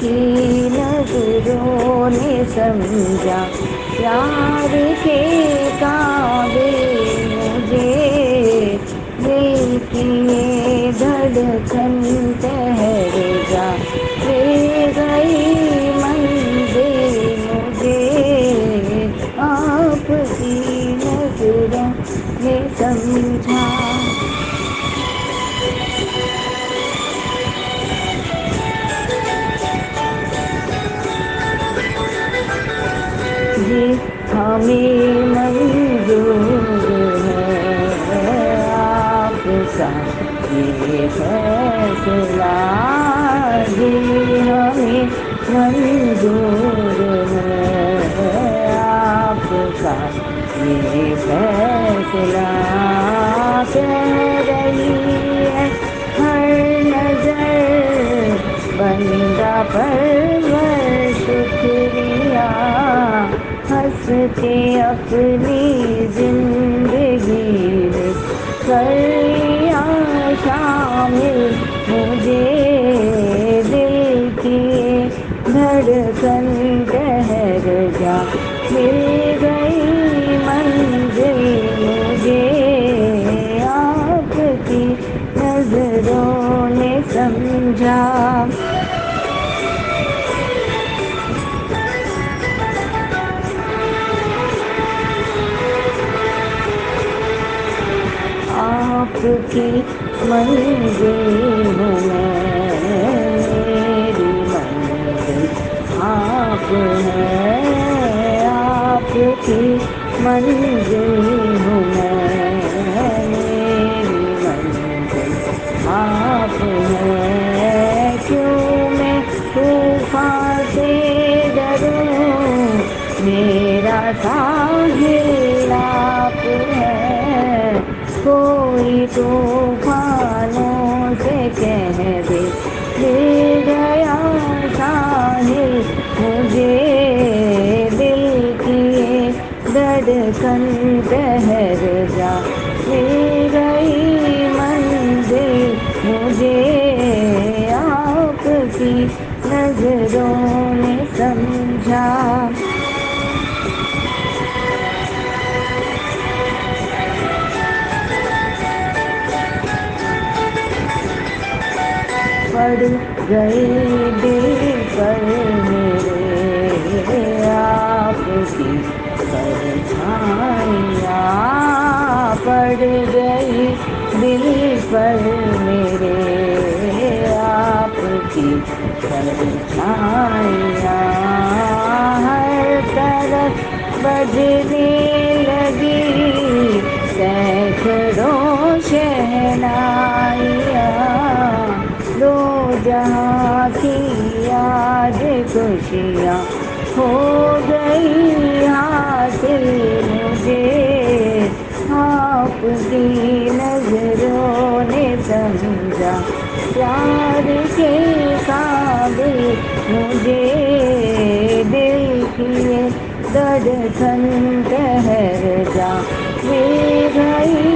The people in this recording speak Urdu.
کی نظروں نے سمجھا پیار کے قابل مجھے، دل کی یہ دھڑکن ٹھہر جا، مل گئی منزل مجھے، آپ کی نظروں نے سمجھا۔ جی ہمیں منظور ہے آپ کا یہ فیصلہ، جی ہمیں منظور ہے آپ کا یہ فیصلہ، کہہ رہی ہے ہر نظر بندہ پرور شکریہ، ہنس کے اپنی زندگی میں کر لیا شامل مجھے، دل کی دھڑکن ٹھہر جا، مل گئی منزل مجھے، آپ کی نظروں نے سمجھا۔ آپ کی منزل ہوں میں، میری منزل آپ ہیں، آپ کی منزل ہوں میں، میری منزل آپ ہیں، کیوں میں طوفان سے ڈروں، میرا ساحل آپ ہے، کوئی طوفانوں سے کہہ دے مل گیا ساحل مجھے، دل کی دھڑکن ٹھہر جا، مل گئی منزل مجھے، آپ کی نظروں نے سمجھا۔ پڑ گئی دل پر میرے آپ کی پرچھائیاں، پڑ گئی دل پر میرے آپ کی پرچھائیاں، ہر طرف بجنے لگی سینکڑوں شہنائیاں، دو جہاں کی یاد خوشیاں ہو گئی حاصل مجھے، آپ کی نظروں نے سمجھا پیار کے قابل مجھے، دل کی دھڑکن ٹھہر جا، مل گئی